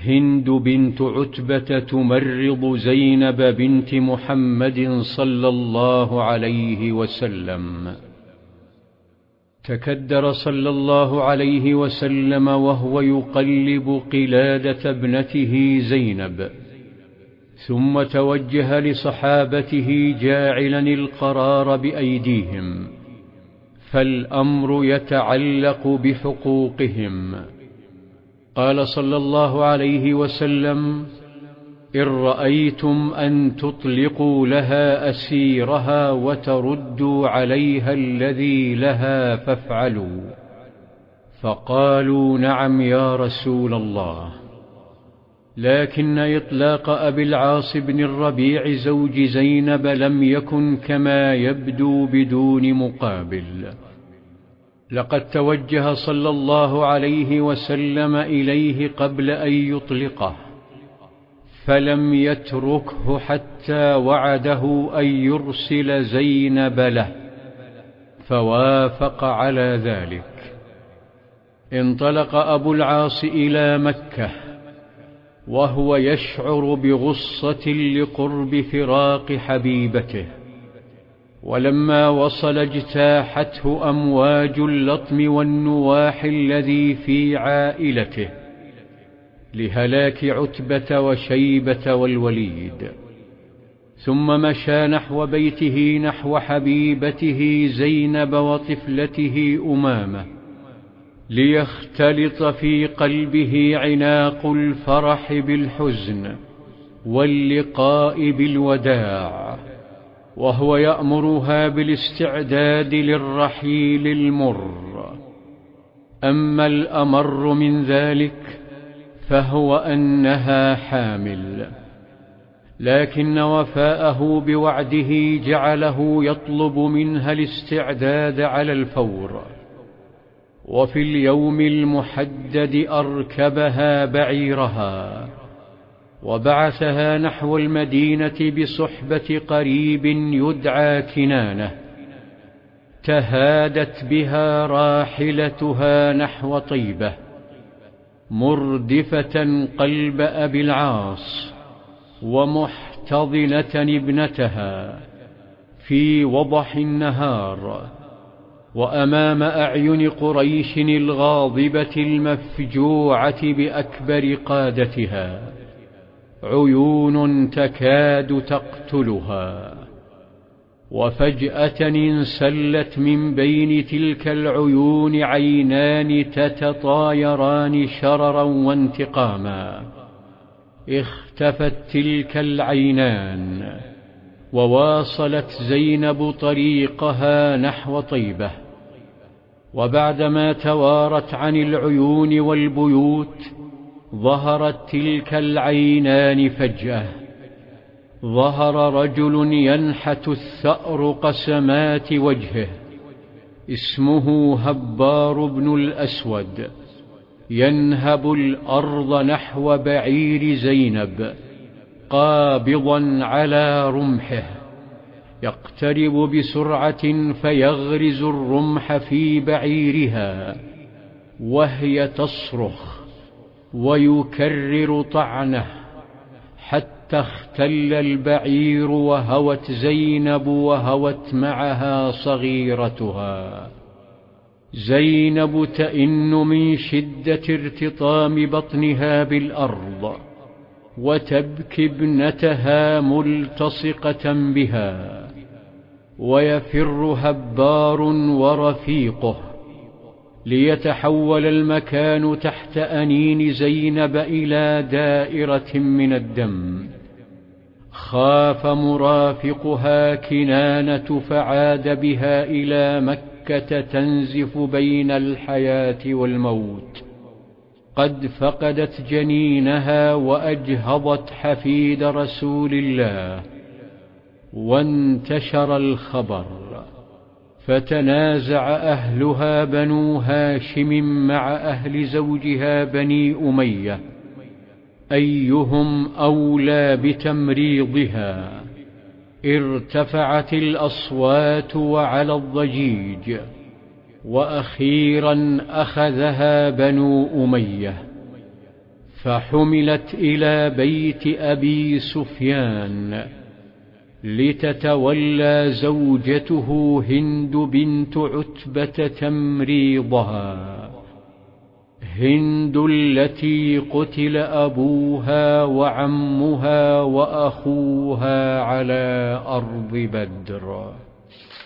هند بنت عتبة تمرض زينب بنت محمد صلى الله عليه وسلم. تكدر صلى الله عليه وسلم وهو يقلب قلادة ابنته زينب، ثم توجه لصحابته جاعلا القرار بأيديهم، فالأمر يتعلق بحقوقهم. قال صلى الله عليه وسلم: إن رأيتم أن تطلقوا لها أسيرها وتردوا عليها الذي لها فافعلوا. فقالوا: نعم يا رسول الله. لكن إطلاق أبي العاص بن الربيع زوج زينب لم يكن كما يبدو بدون مقابل. لقد توجه صلى الله عليه وسلم إليه قبل أن يطلقه، فلم يتركه حتى وعده أن يرسل زينب له، فوافق على ذلك. انطلق أبو العاص إلى مكة وهو يشعر بغصة لقرب فراق حبيبته، ولما وصل اجتاحته أمواج اللطم والنواح الذي في عائلته لهلاك عتبة وشيبة والوليد. ثم مشى نحو بيته نحو حبيبته زينب وطفلته أمامة، ليختلط في قلبه عناق الفرح بالحزن واللقاء بالوداع، وهو يأمرها بالاستعداد للرحيل المر. أما الأمر من ذلك فهو أنها حامل، لكن وفاءه بوعده جعله يطلب منها الاستعداد على الفور. وفي اليوم المحدد أركبها بعيرها وبعثها نحو المدينة بصحبة قريب يدعى كنانة. تهادت بها راحلتها نحو طيبة مردفة قلب أبي العاص ومحتضنة ابنتها في وضح النهار، وأمام أعين قريش الغاضبة المفجوعة بأكبر قادتها، عيون تكاد تقتلها. وفجأة انسلت من بين تلك العيون عينان تتطايران شررا وانتقاما. اختفت تلك العينان وواصلت زينب طريقها نحو طيبة. وبعدما توارت عن العيون والبيوت ظهرت تلك العينان فجأة. ظهر رجل ينحت الثأر قسمات وجهه، اسمه هبار بن الأسود، ينهب الأرض نحو بعير زينب قابضا على رمحه، يقترب بسرعة فيغرز الرمح في بعيرها وهي تصرخ ويكرر طعنه حتى اختل البعير وهوت زينب وهوت معها صغيرتها. زينب تئن من شدة ارتطام بطنها بالأرض وتبكي ابنتها ملتصقة بها، ويفر هبار ورفيقه ليتحول المكان تحت أنين زينب إلى دائرة من الدم. خاف مرافقها كنانة فعاد بها إلى مكة تنزف بين الحياة والموت، قد فقدت جنينها وأجهضت حفيد رسول الله. وانتشر الخبر، فتنازع أهلها بنو هاشم مع أهل زوجها بني أمية أيهم أولى بتمريضها. ارتفعت الأصوات وعلى الضجيج، وأخيرا أخذها بنو أمية، فحملت إلى بيت أبي سفيان لتتولى زوجته هند بنت عتبة تمريضها، هند التي قتل أبوها وعمها وأخوها على أرض بدر.